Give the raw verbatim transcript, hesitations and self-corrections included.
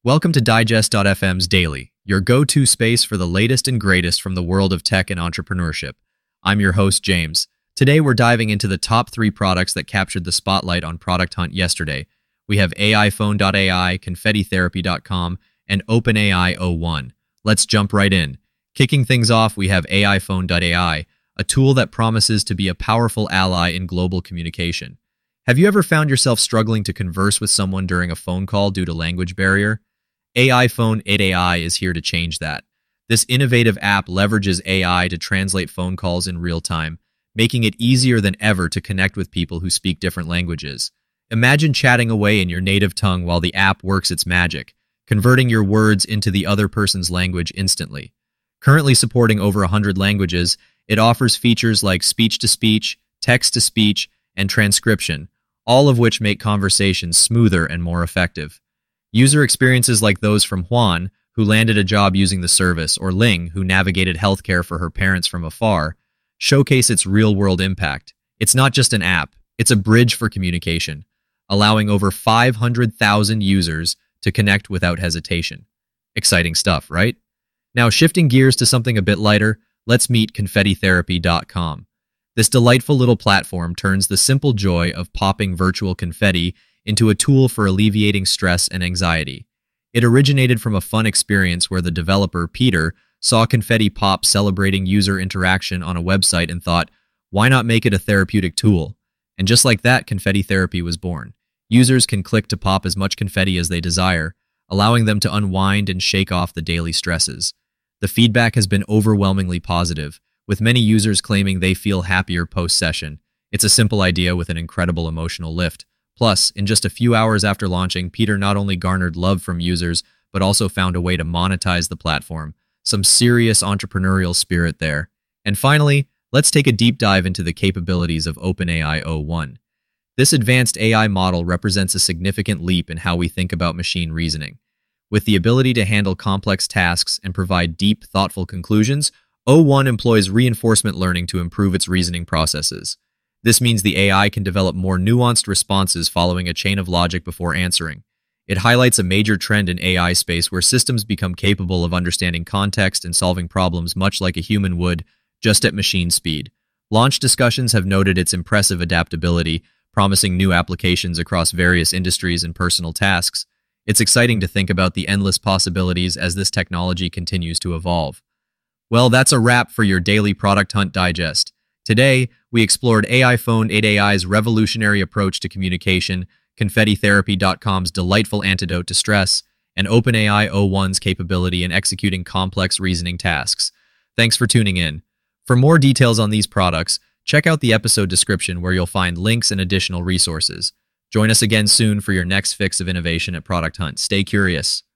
Welcome to Digest dot f m's Daily, your go-to space for the latest and greatest from the world of tech and entrepreneurship. I'm your host, James. Today we're diving into the top three products that captured the spotlight on Product Hunt yesterday. We have A I phone dot A I, Confetti Therapy dot com, and OpenAI o one. Let's jump right in. Kicking things off, we have A I phone dot A I, a tool that promises to be a powerful ally in global communication. Have you ever found yourself struggling to converse with someone during a phone call due to language barrier? A I phone dot A I is here to change that. This innovative app leverages A I to translate phone calls in real time, making it easier than ever to connect with people who speak different languages. Imagine chatting away in your native tongue while the app works its magic, converting your words into the other person's language instantly. Currently supporting over one hundred languages, it offers features like speech-to-speech, text-to-speech, and transcription, all of which make conversations smoother and more effective. User experiences like those from Juan, who landed a job using the service, or Ling, who navigated healthcare for her parents from afar, showcase its real-world impact. It's not just an app, it's a bridge for communication, allowing over five hundred thousand users to connect without hesitation. Exciting stuff, right? Now, shifting gears to something a bit lighter, let's meet Confetti Therapy dot com. This delightful little platform turns the simple joy of popping virtual confetti into a tool for alleviating stress and anxiety. It originated from a fun experience where the developer, Peter, saw confetti pop celebrating user interaction on a website and thought, why not make it a therapeutic tool? And just like that, Confetti Therapy was born. Users can click to pop as much confetti as they desire, allowing them to unwind and shake off the daily stresses. The feedback has been overwhelmingly positive, with many users claiming they feel happier post-session. It's a simple idea with an incredible emotional lift. Plus, in just a few hours after launching, Peter not only garnered love from users, but also found a way to monetize the platform. Some serious entrepreneurial spirit there. And finally, let's take a deep dive into the capabilities of OpenAI o one. This advanced A I model represents a significant leap in how we think about machine reasoning. With the ability to handle complex tasks and provide deep, thoughtful conclusions, o one employs reinforcement learning to improve its reasoning processes. This means the A I can develop more nuanced responses following a chain of logic before answering. It highlights a major trend in A I space where systems become capable of understanding context and solving problems much like a human would, just at machine speed. Launch discussions have noted its impressive adaptability, promising new applications across various industries and personal tasks. It's exciting to think about the endless possibilities as this technology continues to evolve. Well, that's a wrap for your daily Product Hunt Digest. Today, we explored A I phone dot A I's revolutionary approach to communication, Confetti Therapy dot com's delightful antidote to stress, and OpenAI o one's capability in executing complex reasoning tasks. Thanks for tuning in. For more details on these products, check out the episode description where you'll find links and additional resources. Join us again soon for your next fix of innovation at Product Hunt. Stay curious.